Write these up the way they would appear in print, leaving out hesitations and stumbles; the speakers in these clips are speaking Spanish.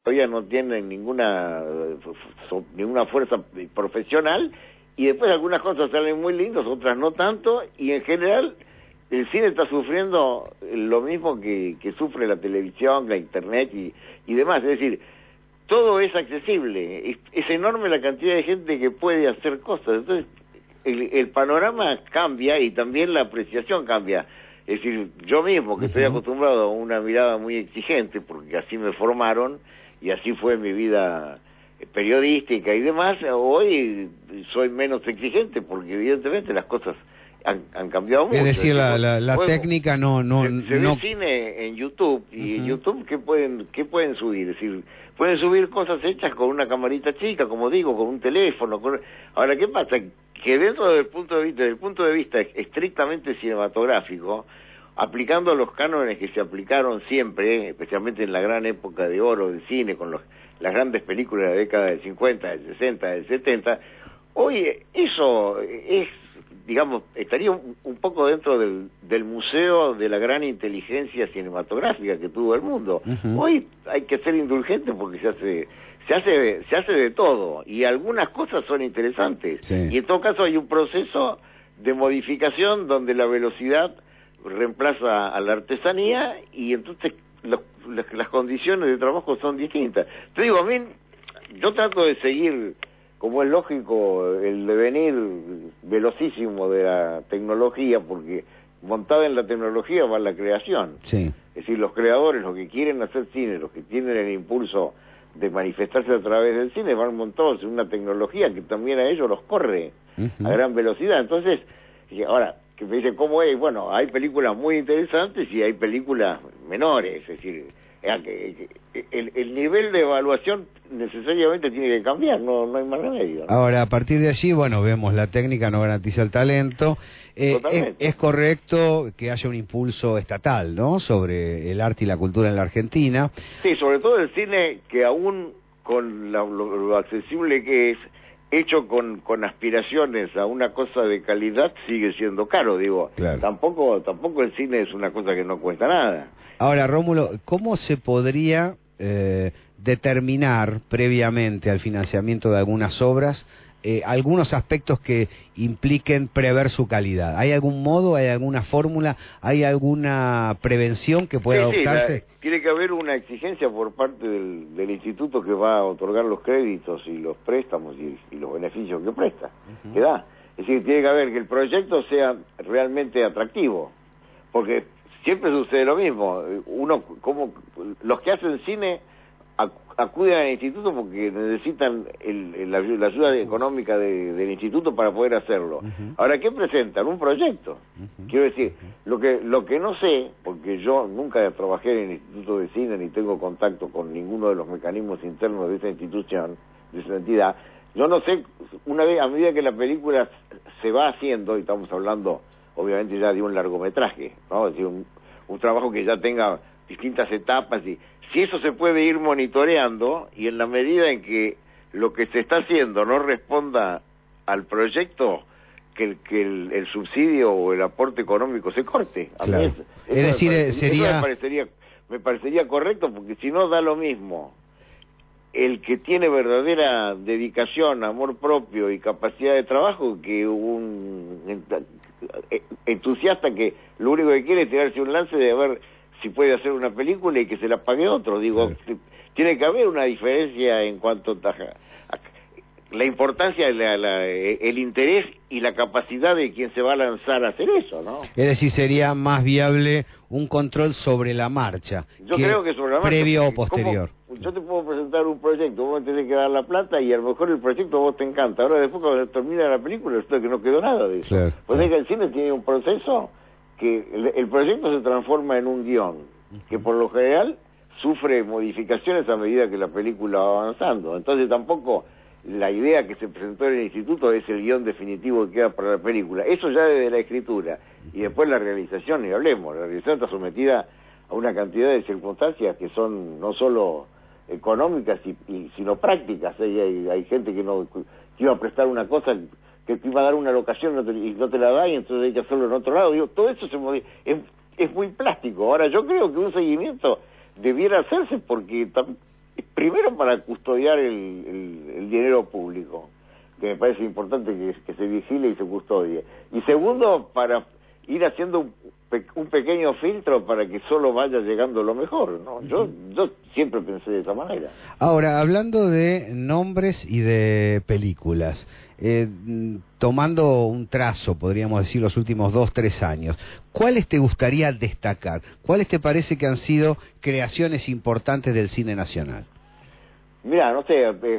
todavía no tienen ninguna fuerza profesional, y después algunas cosas salen muy lindas, otras no tanto, y en general el cine está sufriendo lo mismo que sufre la televisión, la internet y demás. Es decir, todo es accesible, es enorme la cantidad de gente que puede hacer cosas. Entonces el panorama cambia y también la apreciación cambia. Es decir, yo mismo, que estoy acostumbrado a una mirada muy exigente, porque así me formaron y así fue mi vida periodística y demás, hoy soy menos exigente porque evidentemente las cosas han cambiado mucho. Es decir, la técnica no se ve cine en YouTube, y en YouTube ¿qué pueden subir? Es decir, pueden subir cosas hechas con una camarita chica, como digo, con un teléfono. Ahora, ¿qué pasa? Que dentro del punto de vista estrictamente cinematográfico, aplicando los cánones que se aplicaron siempre, especialmente en la gran época de oro del cine, con las grandes películas de la década del 50, del 60, del 70, hoy eso es, digamos, estaría un poco dentro del museo de la gran inteligencia cinematográfica que tuvo el mundo. Hoy hay que ser indulgente porque se hace de todo, y algunas cosas son interesantes. Sí. Y en todo caso hay un proceso de modificación donde la velocidad reemplaza a la artesanía, y entonces las condiciones de trabajo son distintas. Te digo, a mí, yo trato de seguir, como es lógico, el devenir velocísimo de la tecnología, porque montada en la tecnología va la creación. Sí. Es decir, los creadores, los que quieren hacer cine, los que tienen el impulso de manifestarse a través del cine, van montados en una tecnología que también a ellos los corre a gran velocidad. Entonces, ahora, que me dicen, ¿cómo es? Bueno, hay películas muy interesantes y hay películas menores, es decir, el nivel de evaluación necesariamente tiene que cambiar, no hay más remedio, ¿no? Ahora, a partir de allí, bueno, vemos la técnica no garantiza el talento. Es correcto que haya un impulso estatal, ¿no?, sobre el arte y la cultura en la Argentina. Sí, sobre todo el cine, que aún con lo accesible que es, hecho con aspiraciones a una cosa de calidad, sigue siendo caro, digo. Claro. Tampoco el cine es una cosa que no cuesta nada. Ahora, Rómulo, ¿cómo se podría determinar previamente al financiamiento de algunas obras algunos aspectos que impliquen prever su calidad? ¿Hay algún modo, hay alguna fórmula, hay alguna prevención que pueda adoptarse? Tiene que haber una exigencia por parte del instituto que va a otorgar los créditos y los préstamos y los beneficios que presta, que da. Es decir, tiene que haber que el proyecto sea realmente atractivo, porque siempre sucede lo mismo. Como los que hacen cine acuden al instituto porque necesitan la ayuda económica del instituto para poder hacerlo. Ahora, ¿qué presentan? Un proyecto. Quiero decir, lo que no sé, porque yo nunca trabajé en el Instituto de Cine ni tengo contacto con ninguno de los mecanismos internos de esa institución, de esa entidad, yo no sé, a medida que la película se va haciendo, y estamos hablando obviamente ya de un largometraje, ¿no? Es decir, un trabajo que ya tenga distintas etapas, y si eso se puede ir monitoreando, y en la medida en que lo que se está haciendo no responda al proyecto, que el subsidio o el aporte económico se corte. Claro. Es decir, me parecería correcto, porque si no da lo mismo el que tiene verdadera dedicación, amor propio y capacidad de trabajo que un entusiasta que lo único que quiere es tirarse un lance de ver si puede hacer una película y que se la pague otro. Digo, tiene que haber una diferencia en cuanto a la importancia, el interés y la capacidad de quien se va a lanzar a hacer eso, ¿no? Es decir, sería más viable un control sobre la marcha. Yo creo que sobre la marcha, previo o posterior. Yo te puedo presentar un proyecto, vos me tenés que dar la plata, y a lo mejor el proyecto a vos te encanta. Ahora después, cuando termina la película, resulta que no quedó nada de eso. Claro, pues es que el cine tiene un proceso que el proyecto se transforma en un guión, que por lo general sufre modificaciones a medida que la película va avanzando. Entonces tampoco la idea que se presentó en el instituto es el guión definitivo que queda para la película. Eso ya desde la escritura. Y después la realización, y hablemos, la realización está sometida a una cantidad de circunstancias que son no solo económicas sino prácticas. Hay gente que iba a prestar una cosa, que te iba a dar una locación y no te la da, y entonces hay que hacerlo en otro lado. Digo, todo eso es muy plástico. Ahora, yo creo que un seguimiento debiera hacerse, porque primero para custodiar el dinero público, que me parece importante que se vigile y se custodie, y segundo para ir haciendo un pequeño filtro para que solo vaya llegando lo mejor, ¿no? Yo siempre pensé de esa manera. Ahora, hablando de nombres y de películas, tomando un trazo, podríamos decir, los últimos 2-3 años, ¿cuáles te gustaría destacar? ¿Cuáles te parece que han sido creaciones importantes del cine nacional? Mira, no sé,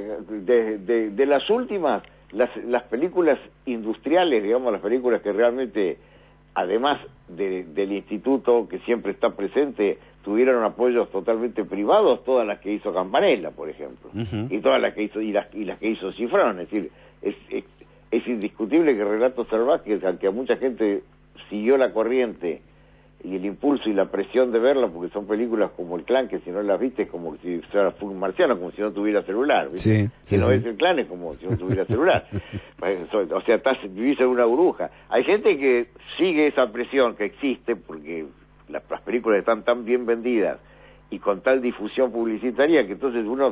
de las últimas, las películas industriales, digamos, las películas que realmente, además del instituto que siempre está presente, tuvieron apoyos totalmente privados, todas las que hizo Campanella, por ejemplo, y todas las que hizo y las que hizo Cifrón. Es decir, es indiscutible que Relatos Salvajes, al que a mucha gente siguió la corriente y el impulso y la presión de verla, porque son películas como El Clan, que si no las viste es como si fuera un marciano, como si no tuviera celular, ¿viste? Sí, si no ves El Clan es como si no tuviera celular. O sea, vivís en una burbuja. Hay gente que sigue esa presión que existe, porque las películas están tan bien vendidas y con tal difusión publicitaria que entonces uno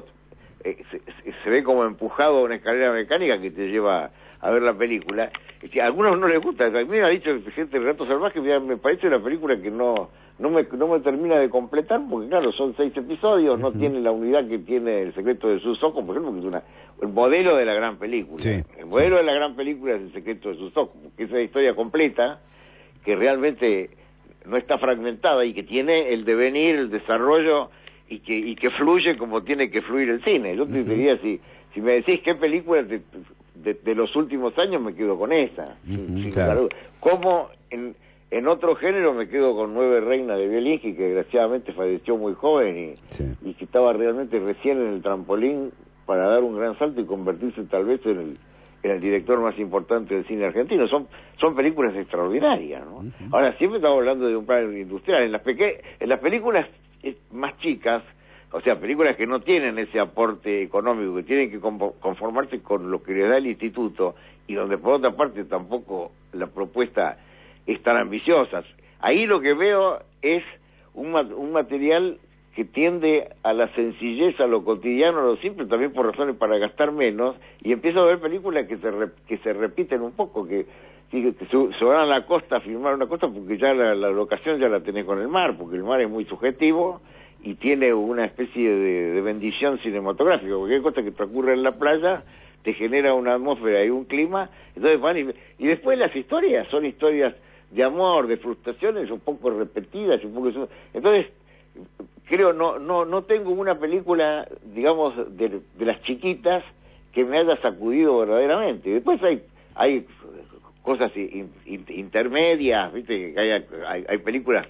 se ve como empujado a una escalera mecánica que te lleva a ver la película. A algunos no les gusta. A mí me ha dicho el presidente Relato Salvaje, me parece una película que no me termina de completar, porque claro, son 6 episodios, no tiene la unidad que tiene El secreto de sus ojos, por ejemplo, que es el modelo de la gran película. Sí, el modelo de la gran película es El secreto de sus ojos, que es una historia completa, que realmente no está fragmentada y que tiene el devenir, el desarrollo y que fluye como tiene que fluir el cine. Yo te diría, si me decís qué película de los últimos años, me quedo con esa. Claro. Como en otro género me quedo con Nueve Reinas de Bielinski, que desgraciadamente falleció muy joven y que estaba realmente recién en el trampolín para dar un gran salto y convertirse tal vez en el director más importante del cine argentino. Son películas extraordinarias, ¿no? Ahora, siempre estamos hablando de un plan industrial. En las películas más chicas, o sea, películas que no tienen ese aporte económico, que tienen que conformarse con lo que les da el instituto, y donde por otra parte tampoco la propuesta es tan ambiciosa. Ahí lo que veo es un material que tiende a la sencillez, a lo cotidiano, a lo simple, también por razones para gastar menos, y empiezo a ver películas que se repiten un poco, que se van a la costa a filmar una costa porque ya la locación ya la tenés con el mar, porque el mar es muy subjetivo y tiene una especie de bendición cinematográfica. Cualquier cosa que transcurre en la playa te genera una atmósfera y un clima, entonces van y después las historias son historias de amor, de frustraciones un poco repetidas, entonces creo no tengo una película, digamos, de las chiquitas que me haya sacudido verdaderamente. Después hay cosas intermedias, viste, que hay películas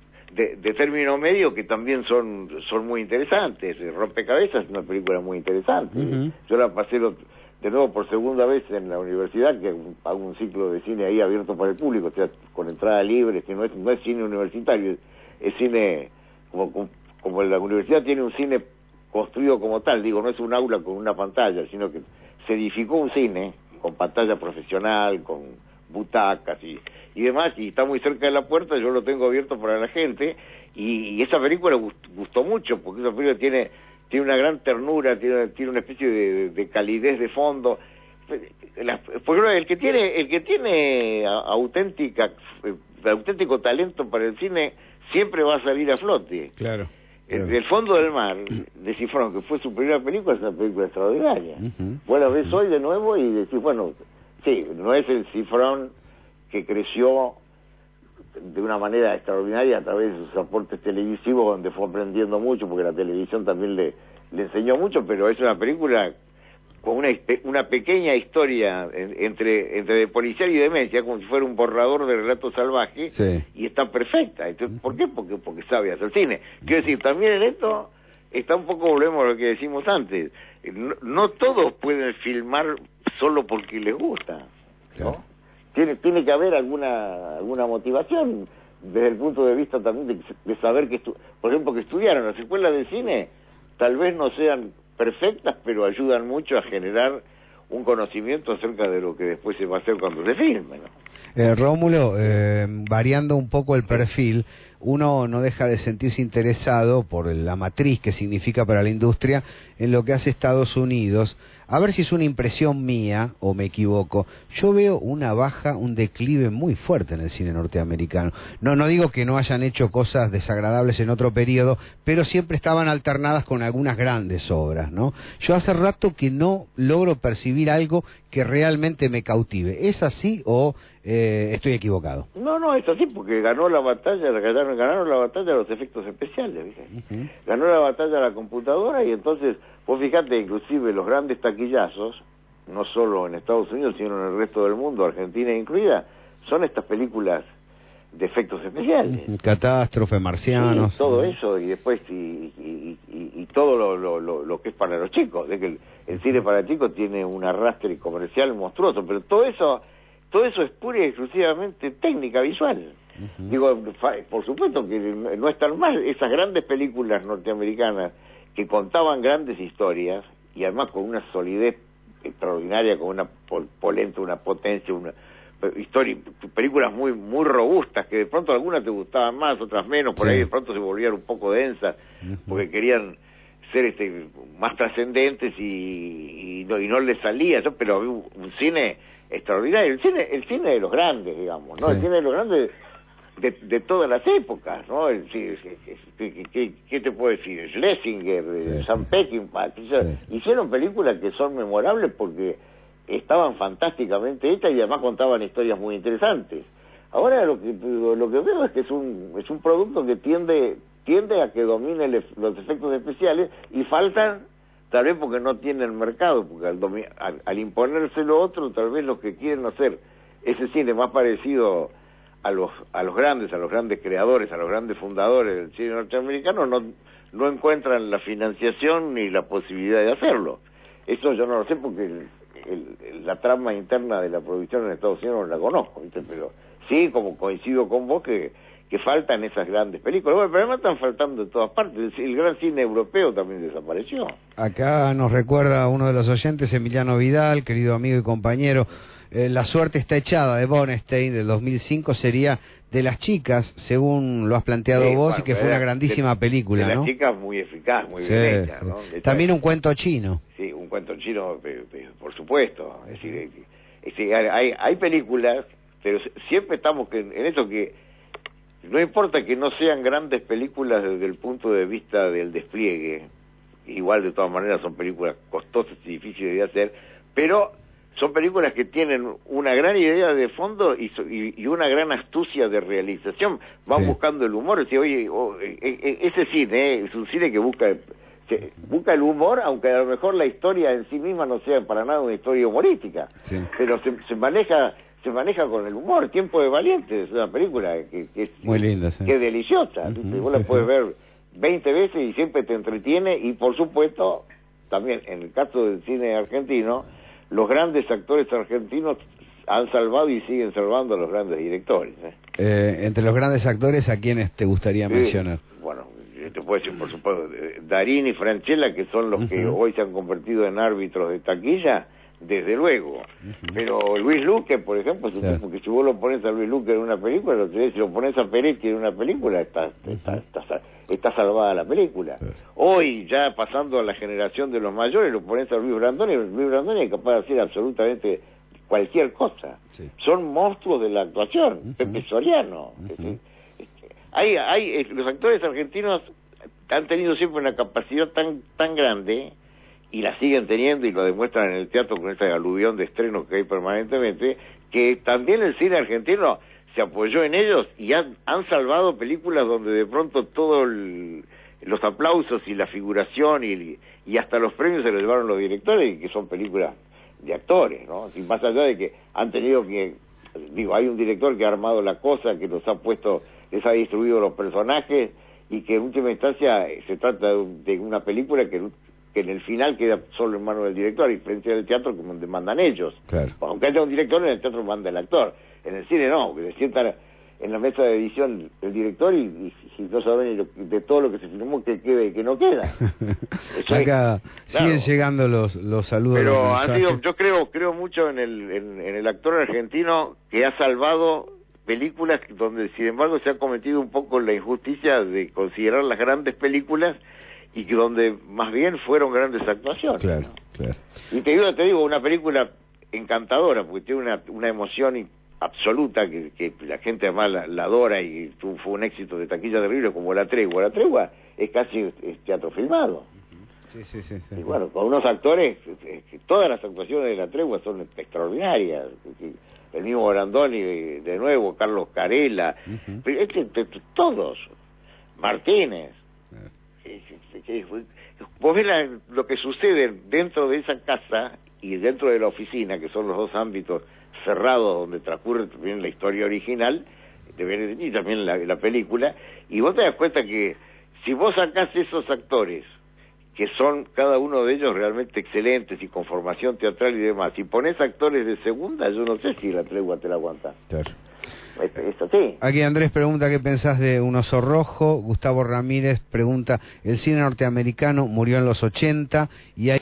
de término medio que también son muy interesantes. Rompecabezas es una película muy interesante. Yo la pasé de nuevo por segunda vez en la universidad, que hago un ciclo de cine ahí abierto para el público, o sea, con entrada libre, que no es cine universitario, es cine como la universidad tiene un cine construido como tal, digo, no es un aula con una pantalla, sino que se edificó un cine con pantalla profesional, con butacas y demás, y está muy cerca de la puerta, yo lo tengo abierto para la gente, y esa película gustó mucho, porque esa película tiene una gran ternura, tiene una especie de calidez de fondo. Porque el que tiene auténtico talento para el cine siempre va a salir a flote. Claro. El fondo del mar de Cifrón, que fue su primera película, es una película extraordinaria. Vos la ves hoy de nuevo y decís, bueno, sí, no es el Cifrón que creció de una manera extraordinaria a través de sus aportes televisivos, donde fue aprendiendo mucho, porque la televisión también le enseñó mucho, pero es una película con una pequeña historia entre de policial y demencia, como si fuera un borrador de Relatos Salvajes, sí. Y está perfecta. Entonces, ¿por qué? Porque sabe hacer cine. Quiero decir, también en esto está un poco, volvemos a lo que decimos antes, no todos pueden filmar solo porque les gusta, ¿no? Claro. Tiene que haber alguna motivación desde el punto de vista también de saber por ejemplo, que estudiaron las escuelas de cine, tal vez no sean perfectas, pero ayudan mucho a generar un conocimiento acerca de lo que después se va a hacer cuando se filme, ¿no? Rómulo, variando un poco el perfil, uno no deja de sentirse interesado por la matriz que significa para la industria en lo que hace Estados Unidos. A ver si es una impresión mía o me equivoco. Yo veo una baja, un declive muy fuerte en el cine norteamericano. No digo que no hayan hecho cosas desagradables en otro periodo, pero siempre estaban alternadas con algunas grandes obras, ¿no? Yo hace rato que no logro percibir algo que realmente me cautive. ¿Es así o estoy equivocado? No, es así, porque ganaron la batalla los efectos especiales, ¿viste? Ganó la batalla la computadora, y entonces, vos fijate, inclusive los grandes taquillazos, no solo en Estados Unidos, sino en el resto del mundo, Argentina incluida, son estas películas de efectos especiales. Catástrofe, marcianos. Sí, todo eso, y después y todo lo que es para los chicos, de que el cine para chicos tiene un arrastre comercial monstruoso, pero todo eso es pura y exclusivamente técnica visual. Digo, por supuesto que no están mal esas grandes películas norteamericanas que contaban grandes historias, y además con una solidez extraordinaria, con una polenta, una potencia, una historia, películas muy robustas, que de pronto algunas te gustaban más, otras menos, por ahí de pronto se volvían un poco densas, porque querían ser más trascendentes y no les salía, pero había un cine extraordinario, el cine de los grandes, digamos, ¿no? El cine de los grandes de todas las épocas, ¿no? ¿Qué te puedo decir? Schlesinger, Sam Peckinpah, hicieron películas que son memorables porque estaban fantásticamente hechas y además contaban historias muy interesantes. Ahora lo que veo es que es un producto que tiende a que domine los efectos especiales, y faltan, tal vez porque no tienen mercado, porque al imponérselo otro, tal vez los que quieren hacer ese cine más parecido a los grandes creadores, a los grandes fundadores del cine norteamericano, no encuentran la financiación ni la posibilidad de hacerlo. Eso yo no lo sé, porque la trama interna de la producción en Estados Unidos no la conozco, ¿viste? Pero sí, como coincido con vos, que faltan esas grandes películas. Bueno, pero además están faltando en todas partes. El gran cine europeo también desapareció. Acá nos recuerda uno de los oyentes, Emiliano Vidal, querido amigo y compañero. La suerte está echada de Bernstein del 2005 sería de las chicas, según lo has planteado vos, y que fue una grandísima película, ¿no? De las chicas muy eficaz, muy bien hecha, ¿no? También un cuento chino. Sí, un cuento chino, por supuesto. Es decir, hay películas, pero siempre estamos en eso, que no importa que no sean grandes películas desde el punto de vista del despliegue, igual de todas maneras son películas costosas y difíciles de hacer, pero son películas que tienen una gran idea de fondo y una gran astucia de realización. Van buscando el humor. Es decir, oye, ese cine es un cine que busca el humor, aunque a lo mejor la historia en sí misma no sea para nada una historia humorística, pero se maneja con el humor. Tiempo de Valientes es una película que es muy linda, que es deliciosa. Vos la puedes ver 20 veces y siempre te entretiene. Y por supuesto, también en el caso del cine argentino, los grandes actores argentinos han salvado y siguen salvando a los grandes directores. Entre los grandes actores, ¿a quiénes te gustaría mencionar? Bueno, yo te puedo decir, por supuesto, Darín y Franchella, que son los que hoy se han convertido en árbitros de taquilla, desde luego. Pero Luis Luque, por ejemplo, porque si vos lo pones a Luis Luque en una película, si lo pones a Peretti en una película, está salvada la película. Hoy, ya pasando a la generación de los mayores, lo pones a Luis Brandoni es capaz de hacer absolutamente cualquier cosa. Son monstruos de la actuación. Pepe Soriano. Los actores argentinos han tenido siempre una capacidad tan grande, y la siguen teniendo, y lo demuestran en el teatro con esta aluvión de estrenos que hay permanentemente, que también el cine argentino se apoyó en ellos y han salvado películas donde de pronto todos los aplausos y la figuración y hasta los premios se los llevaron los directores, y que son películas de actores, ¿no? Y más allá de que han tenido que, hay un director que ha armado la cosa, que les ha distribuido los personajes, y que en última instancia se trata de una película que en el final queda solo en manos del director, a diferencia del teatro, que mandan ellos. Claro. Aunque haya un director, en el teatro manda el actor. En el cine no, que se sientan en la mesa de edición el director y no saben de todo lo que se filmó que queda y que no queda. Acá siguen llegando los saludos. Pero yo creo mucho en el actor argentino, que ha salvado películas donde sin embargo se ha cometido un poco la injusticia de considerar las grandes películas y que donde más bien fueron grandes actuaciones. Claro, ¿no? claro. Y te digo, una película encantadora, porque tiene una emoción absoluta que la gente además la adora y fue un éxito de taquilla terrible como La Tregua. La Tregua es casi teatro filmado. Sí, sí, sí, sí. Y bueno, con unos actores, todas las actuaciones de La Tregua son extraordinarias. El mismo Brandoni, de nuevo, Carlos Carella, todos, Martínez. Vos ves lo que sucede dentro de esa casa y dentro de la oficina, que son los dos ámbitos cerrados donde transcurre también la historia original y también la película, y vos te das cuenta que si vos sacás esos actores, que son cada uno de ellos realmente excelentes y con formación teatral y demás, y pones actores de segunda, yo no sé si La Tregua te la aguanta. Claro. Esto sí. Aquí Andrés pregunta qué pensás de Un oso rojo. Gustavo Ramírez pregunta, el cine norteamericano murió en los 80 y hay